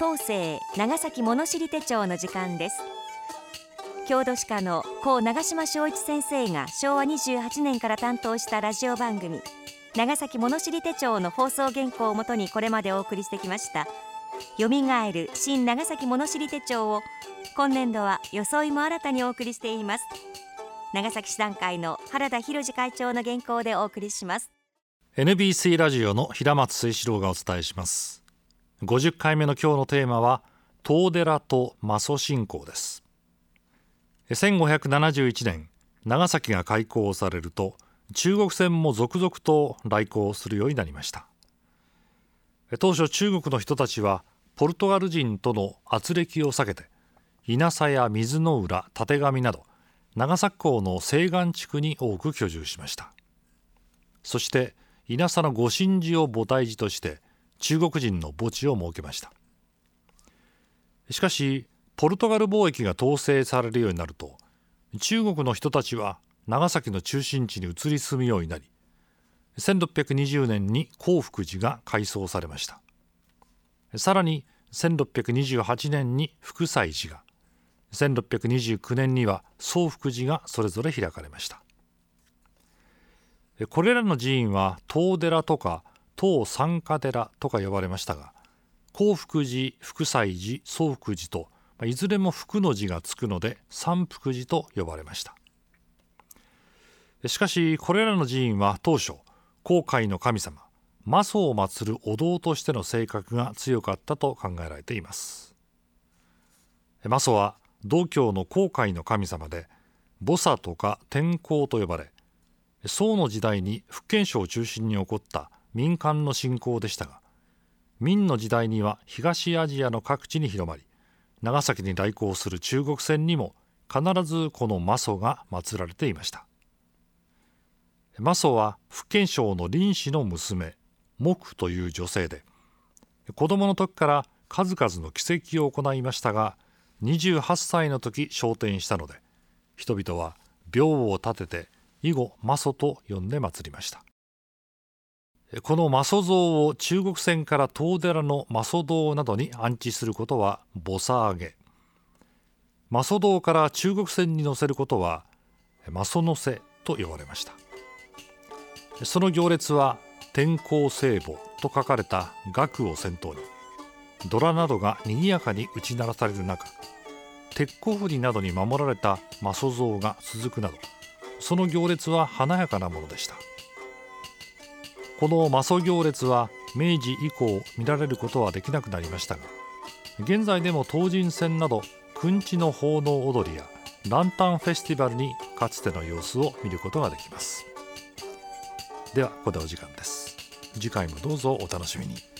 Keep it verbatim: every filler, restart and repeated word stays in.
東西長崎物知り手帳の時間です。郷土史家の高長島昭一先生がしょうわにじゅうはちねんから担当したラジオ番組長崎物知り手帳の放送原稿をもとにこれまでお送りしてきましたよみがえる新長崎物知り手帳を今年度は装いも新たにお送りしています。長崎市団会の原田博会長の原稿でお送りします。 エヌビーシー ラジオの平松誠志郎がお伝えします。ごじゅっかいめの今日のテーマは遠寺と媽祖信仰です。せんごひゃくななじゅういちねん長崎が開港されると中国船も続々と来航するようになりました。当初中国の人たちはポルトガル人との軋轢を避けて稲佐や水の浦、たてがみなど長崎港の西岸地区に多く居住しました。そして稲佐の御神事を菩提寺として中国人の墓地を設けました。しかしポルトガル貿易が統制されるようになると中国の人たちは長崎の中心地に移り住むようになり、せんろっぴゃくにじゅうねんに興福寺が改装されました。さらにせんろっぴゃくにじゅうはちねんに福西寺が、せんろっぴゃくにじゅうきゅうねんには崇福寺がそれぞれ開かれました。これらの寺院は東寺とか東三家寺とか呼ばれましたが、興福寺、福西寺、崇福寺といずれも福の字がつくので三福寺と呼ばれました。しかしこれらの寺院は当初航海の神様媽祖を祀るお堂としての性格が強かったと考えられています。媽祖は道教の航海の神様で菩薩とか天公と呼ばれ、宋の時代に福建省を中心に起こった民間の信仰でしたが、明の時代には東アジアの各地に広まり、長崎に来航する中国船にも必ずこの媽祖が祀られていました。媽祖は福建省の林氏の娘木という女性で、子供の時から数々の奇跡を行いましたが、にじゅうはっさいの時昇天したので、人々は廟を建てて以後媽祖と呼んで祀りました。この媽祖像を中国船から東寺の媽祖堂などに安置することは菩薩上げ、媽祖堂から中国船に乗せることは媽祖乗せと呼ばれました。その行列は天公聖母と書かれた額を先頭に、ドラなどがにぎやかに打ち鳴らされる中、鉄骨振りなどに守られた媽祖像が続くなど、その行列は華やかなものでした。この媽祖行列は明治以降見られることはできなくなりましたが、現在でも東尋船などくんちの奉納踊りやランタンフェスティバルにかつての様子を見ることができます。ではここでお時間です。次回もどうぞお楽しみに。